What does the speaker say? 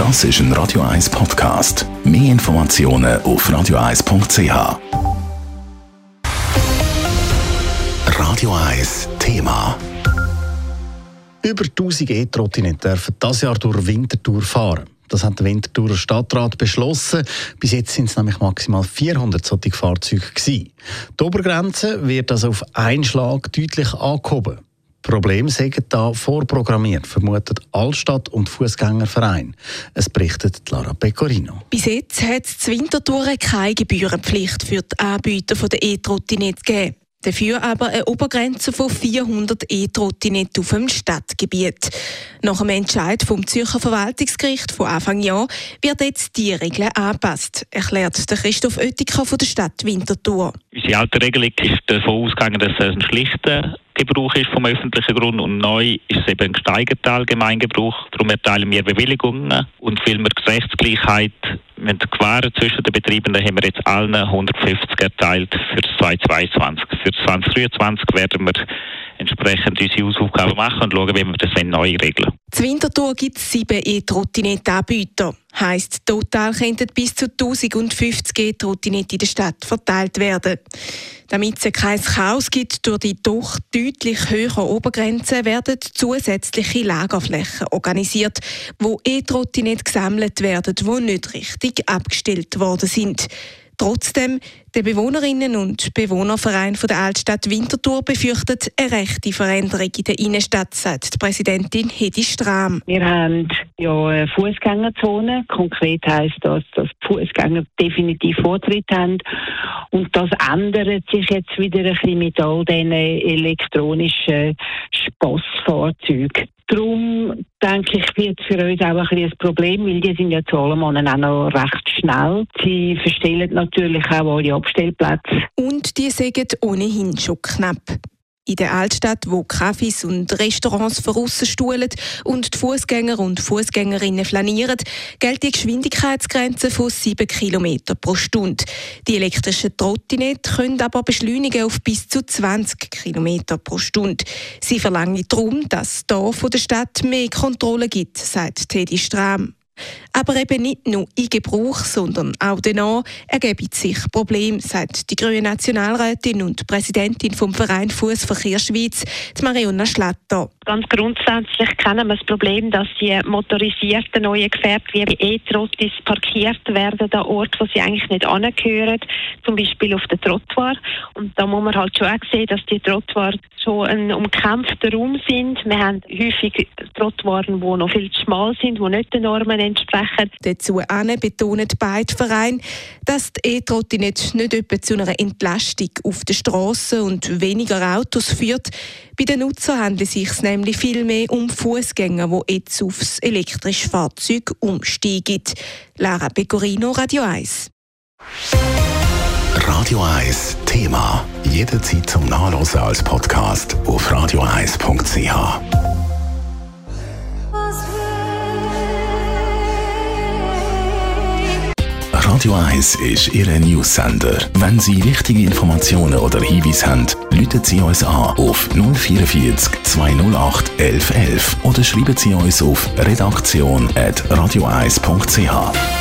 Das ist ein Radio 1 Podcast. Mehr Informationen auf radio1.ch. Radio 1 Thema. Über 1000 E-Trottinetten dürfen dieses Jahr durch Winterthur fahren. Das hat der Winterthurer Stadtrat beschlossen. Bis jetzt sind es nämlich maximal 400 solche Fahrzeuge gewesen. Die Obergrenze wird also auf einen Schlag deutlich angehoben. Probleme sind da vorprogrammiert, vermutet Altstadt- und Fußgängerverein. Es berichtet Lara Pecorino. Bis jetzt hat es in Winterthur keine Gebührenpflicht für die Anbieter der E-Trottinette gegeben. Dafür aber eine Obergrenze von 400 E-Trottinetten auf dem Stadtgebiet. Nach einem Entscheid vom Zürcher Verwaltungsgericht von Anfang Jahr wird jetzt die Regel angepasst, erklärt der Christoph Oettiker von der Stadt Winterthur. Unsere alte Regelung ist davon ausgegangen, dass es ein schlichter Gebrauch ist vom öffentlichen Grund und neu ist es eben ein gesteigerter Allgemeingebrauch. Darum erteilen wir Bewilligungen und weil wir Rechtsgleichheit mit Gewähren zwischen den Betriebenden haben wir jetzt allen 150 erteilt für 2022. Für 2023 werden wir entsprechend unsere Hausaufgaben machen und schauen, wie wir das neu regeln. In Winterthur gibt es 7 E-Trottinette-Anbieter. Heisst, total könnten bis zu 1050 E-Trottinetten in der Stadt verteilt werden. Damit es kein Chaos gibt durch die doch deutlich höheren Obergrenzen, werden zusätzliche Lagerflächen organisiert, wo E-Trottinetten gesammelt werden, die nicht richtig abgestellt worden sind. Trotzdem, der Bewohnerinnen- und Bewohnerverein der Altstadt Winterthur befürchtet eine rechte Veränderung in der Innenstadt, sagt die Präsidentin Hedi Strahm. Wir haben ja eine Fußgängerzone. Konkret heisst das, dass die Fußgänger definitiv Vortritt haben. Und das ändert sich jetzt wieder ein bisschen mit all diesen elektronischen Spassfahrzeugen. Darum denke ich, wird es für uns auch ein bisschen ein Problem, weil die sind ja zu allem auch noch recht schnell. Sie verstellen natürlich auch alle Abstellplätze. Und die sind ohnehin schon knapp. In der Altstadt, wo Cafés und Restaurants vorausstuhlen und die Fußgänger und Fußgängerinnen flanieren, gilt die Geschwindigkeitsgrenze von 7 km pro Stunde. Die elektrischen Trottinetten können aber beschleunigen auf bis zu 20 km pro Stunde. Sie verlangen darum, dass es hier von der Stadt mehr Kontrolle gibt, sagt Hedi Strahm. Aber eben nicht nur in Gebrauch, sondern auch danach ergeben sich Probleme, sagt die grüne Nationalrätin und Präsidentin vom Verein Fußverkehr Schweiz, Marionna Schlatter. Ganz grundsätzlich kennen wir das Problem, dass die motorisierten neuen Gefährte wie E-Trottis parkiert werden an Orten, wo sie eigentlich nicht angehören, zum Beispiel auf den Trottoir. Und da muss man halt schon auch sehen, dass die Trottoirs schon ein umkämpfter Raum sind. Wir haben häufig Trottoirs, die noch viel zu schmal sind, die nicht den Normen entsprechen. Dazu betonen beide Vereine, dass die E-Trottinette nicht etwa zu einer Entlastung auf der Strasse und weniger Autos führt. Bei den Nutzern handelt es sich nämlich viel mehr um Fußgänger, die jetzt aufs elektrische Fahrzeug umsteigen. Lara Pecorino, Radio 1. Radio 1 Thema. Jederzeit zum Nachlesen als Podcast auf radio1.ch. Radio 1 ist Ihr News-Sender. Wenn Sie wichtige Informationen oder Hinweise haben, rufen Sie uns an auf 044 208 1111 oder schreiben Sie uns auf redaktion@radio1.ch.